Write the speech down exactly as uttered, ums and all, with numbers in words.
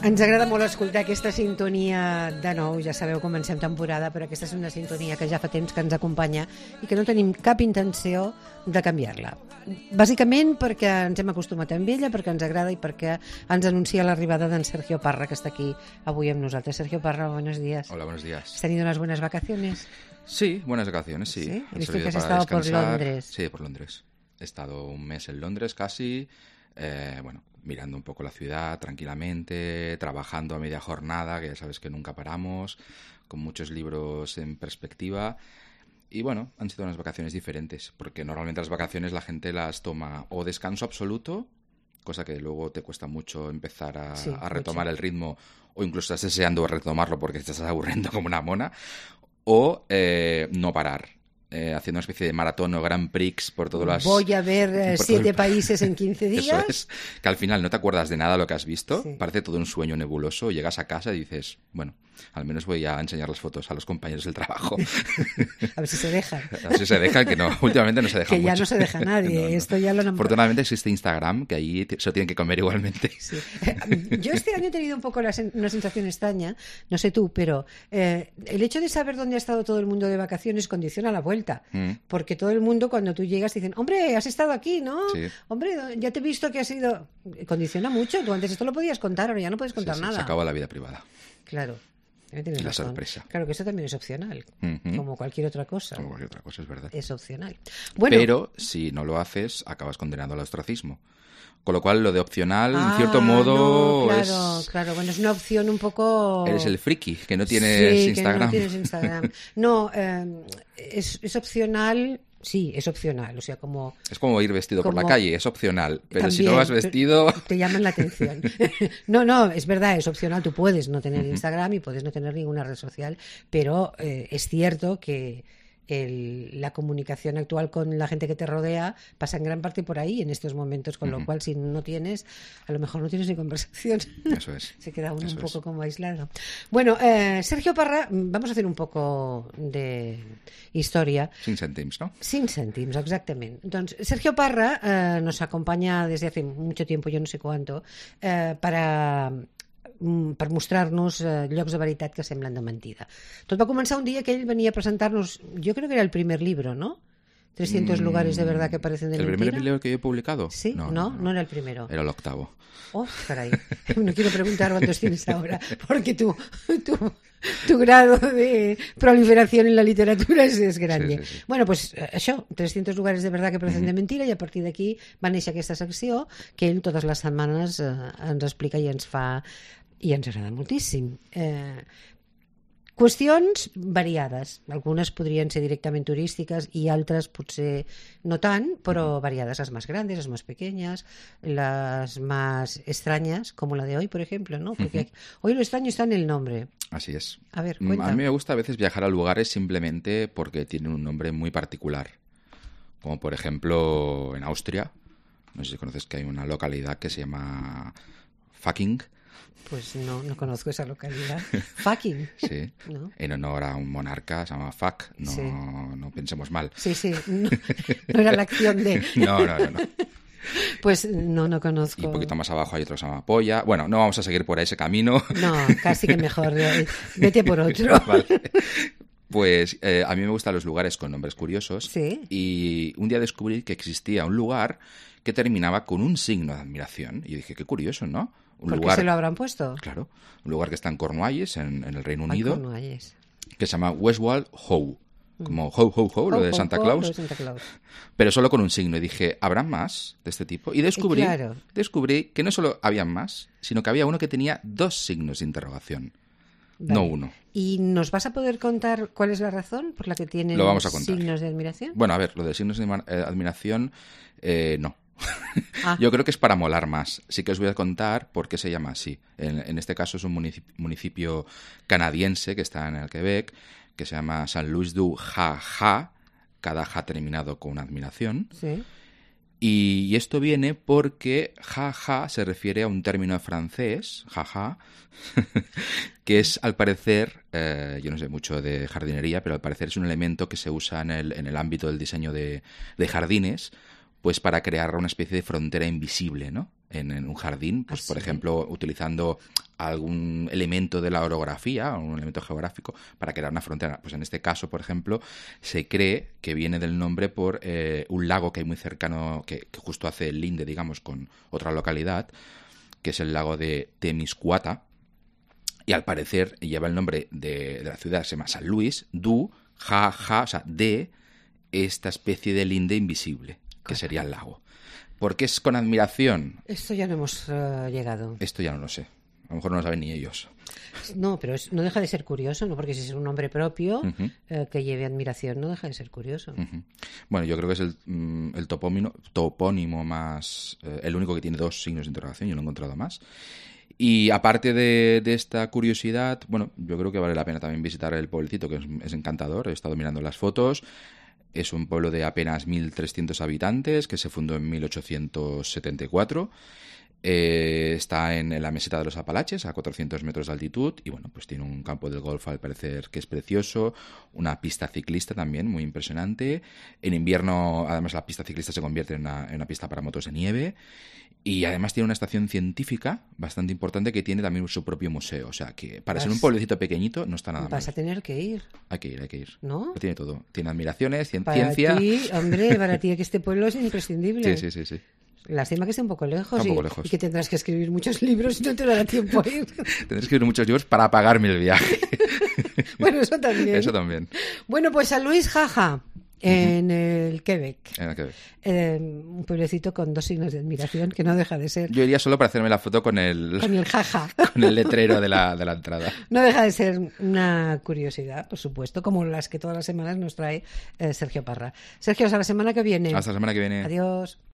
Ens agrada molt escoltar aquesta sintonia de nou, ja sabeu, comencem temporada, però aquesta és una sintonia que ja fa temps que ens acompanya i que no tenim cap intenció de canviar-la. Bàsicament perquè ens hem acostumat amb ella, perquè ens agrada i perquè ens anuncia l'arribada d'en Sergio Parra, que està aquí avui amb nosaltres. Sergio Parra, buenos días. Hola, buenos días. ¿Has tenido unas buenas vacaciones? Sí, buenas vacaciones, sí. ¿Sí? He visto servido que has para estado por descansar. Londres. Sí, por Londres. He estado un mes en Londres casi, eh, bueno, mirando un poco la ciudad tranquilamente, trabajando a media jornada, que ya sabes que nunca paramos, con muchos libros en perspectiva. Y bueno, han sido unas vacaciones diferentes, porque normalmente las vacaciones la gente las toma o descanso absoluto, cosa que luego te cuesta mucho empezar a, Sí, a retomar mucho. el ritmo, o incluso estás deseando retomarlo porque te estás aburriendo como una mona, o eh, no parar. Eh, haciendo una especie de maratón o Grand Prix por todas las... Voy a ver eh, por todo siete el- países en quince días. Eso es, que al final no te acuerdas de nada de lo que has visto, Sí. parece todo un sueño nebuloso, llegas a casa y dices, bueno, al menos voy a enseñar las fotos a los compañeros del trabajo. A ver si se dejan. Así se deja, que no, últimamente no se deja Que ya mucho. no se deja nadie, No, no. esto ya lo han... Afortunadamente existe Instagram, que ahí te- se lo tienen que comer igualmente. Sí. Eh, Yo este año he tenido un poco la sen- una sensación extraña, no sé tú, pero eh, el hecho de saber dónde ha estado todo el mundo de vacaciones condiciona la vuelta. Mm. Porque todo el mundo cuando tú llegas dicen, hombre, has estado aquí, ¿no? Sí. Hombre, ya te he visto que has ido... Condiciona mucho. Tú antes esto lo podías contar, ahora ya no puedes Sí, contar sí, nada. se acaba la vida privada. Claro. También tienes Y la razón. sorpresa. Claro que eso también es opcional, Ujú. como cualquier otra cosa. Como cualquier otra cosa, es verdad. Es opcional. Bueno, Pero si no lo haces, acabas condenado al ostracismo. Con lo cual, lo de opcional, ah, en cierto modo, no, claro, es... claro. Bueno, es una opción un poco... Eres el friki, que no tienes Sí, Instagram. que no tienes Instagram. No, eh, es, es opcional, sí, es opcional. O sea, como Es como ir vestido por la Como- calle, es opcional. Pero si también, no vas pero vestido... te llaman la atención. No, no, es verdad, es opcional. Tú puedes no tener Instagram y puedes no tener ninguna red social, pero eh, es cierto que el- la comunicación actual con la gente que te rodea pasa en gran parte por ahí en estos momentos, con lo cual si no tienes, a lo mejor no tienes ni conversación. Eso es. Se queda uno Eso un poco es. como aislado. Bueno, eh, Sergio Parra, vamos a hacer un poco de historia. Sin céntims, ¿no? Sin cèntims, exactament. Doncs Sergio Parra eh, nos acompaña desde hace mucho tiempo, yo no sé cuánto, eh, para, mm, per mostrar-nos eh, llocs de veritat que semblen de mentida. Tot va començar un dia que ell venia a presentar-nos, jo crec que era el primer libro, ¿no? trescientos lugares de verdad que parecen de ¿El mentira. primer libro que yo he publicado? Sí, no, no, era el primero. Era el octavo. Oh, caray. No quiero preguntar cuántos tienes ahora, porque tu, tu, tu grado de proliferación en la literatura és, és grande. Sí, sí, sí. Bueno, pues eh, això, trescientos lugares de verdad que parecen de mentira, i a partir d'aquí va néixer aquesta secció que ell totes les setmanes eh, ens explica i ens fa, i ens agrada moltíssim. Eh, Qüestions variades. Algunes podrien ser directament turístiques i altres potser no tant, però variadas. Las más grandes, las más pequeñas, las más extrañas, como la de hoy, por ejemplo, ¿no? Porque hoy lo extraño está en el nombre. Así es. A ver, Mm, cuenta. A mí me gusta a veces viajar a lugares simplemente porque tienen un nombre muy particular. Como por ejemplo en Austria. No sé si conoces que hay una localidad que se llama Fucking. Pues no, no conozco esa localidad. Fucking. Sí. ¿No? En honor a un monarca, se llama Fuck. No, Sí. no pensemos mal. Sí, sí. No, no era la acción de... No, no, no, no. Pues no, no conozco. Y un poquito más abajo hay otro que se llama Polla. Bueno, no vamos a seguir por ese camino. No, casi que mejor. eh, Vete por otro. Vale. Pues eh, a mí me gustan los lugares con nombres curiosos. Sí. Y un día descubrí que existía un lugar que terminaba con un signo de admiración. Y dije, qué curioso, ¿no? Un ¿Por qué lugar, se lo habrán puesto? claro, un lugar que está en Cornualles, en, en el Reino Ay, Unido, Cornualles. que se llama Westwall Ho. Como ho, ho, ho, lo Ho, de ho, Santa ho, Claus, lo de Santa Claus. pero solo con un signo. Y dije, ¿habrá más de este tipo? Y descubrí, Claro. descubrí que no solo había más, sino que había uno que tenía dos signos de interrogación, Vale. no uno. ¿Y nos vas a poder contar cuál es la razón por la que tienen Lo vamos a contar. signos de admiración? Bueno, a ver, lo de signos de admira- eh, admiración, eh, no. Ah. Yo creo que es para molar más. Sí que os voy a contar por qué se llama así. En, en este caso es un municipio, municipio canadiense que está en el Quebec, que se llama Saint Louis du Ha-Ha, cada ja terminado con una admiración. Sí. Y, y esto viene porque ja-ja se refiere a un término francés, ja-ja, que es, al parecer, eh, yo no sé mucho de jardinería, pero al parecer es un elemento que se usa en el, en el ámbito del diseño de, de jardines, pues para crear una especie de frontera invisible, ¿no? En, en un jardín, pues ¿Ah, por sí? ejemplo, utilizando algún elemento de la orografía, un elemento geográfico, para crear una frontera. Pues en este caso, por ejemplo, se cree que viene del nombre por eh, un lago que hay muy cercano, que, que justo hace el linde, digamos, con otra localidad, que es el lago de Temiscuata, y al parecer lleva el nombre de, de la ciudad, se llama San Luis, du, ja, ja, o sea, de esta especie de linde invisible, que sería el lago. ¿Por qué es con admiración? Esto ya no hemos uh, llegado. Esto ya no lo sé. A lo mejor no lo saben ni ellos. No, pero es, no deja de ser curioso, ¿no? Porque si es un nombre propio Uh-huh. eh, que lleve admiración, no deja de ser curioso. Uh-huh. Bueno, yo creo que es el, mm, el topónimo, topónimo más... Eh, el único que tiene dos signos de interrogación, yo no he encontrado más. Y aparte de, de esta curiosidad, bueno, yo creo que vale la pena también visitar el pueblecito, que es, es encantador. He estado mirando las fotos. Es un pueblo de apenas mil trescientos habitantes que se fundó en mil ochocientos setenta y cuatro. Eh, está en, en la meseta de los Apalaches, a cuatrocientos metros de altitud, y bueno, pues tiene un campo de golf al parecer que es precioso, una pista ciclista también muy impresionante. En invierno, además, la pista ciclista se convierte en una, en una pista para motos de nieve. Y además tiene una estación científica bastante importante que tiene también su propio museo. O sea que para Vas, ser un pueblecito pequeñito no está nada mal. Vas a tener que ir. Hay que ir, hay que ir. ¿No? Tiene todo. Tiene admiraciones, cien- Para ciencia. ti, hombre, para ti que este pueblo es imprescindible. Sí, sí, sí, sí. Lástima que esté un poco lejos, Está un y, poco lejos. y que tendrás que escribir muchos libros y no te dará tiempo a ir. Tendré que escribir muchos libros para pagarme el viaje. Bueno, eso también. Eso también. Bueno, pues San Luis Jaja, en el Quebec. En el que- Eh, un pueblecito con dos signos de admiración que no deja de ser. Yo iría solo para hacerme la foto con el, Con el jaja. con el letrero de la, de la entrada. No deja de ser una curiosidad, por supuesto, como las que todas las semanas nos trae eh, Sergio Parra. Sergio, hasta la semana que viene. Hasta la semana que viene. Adiós.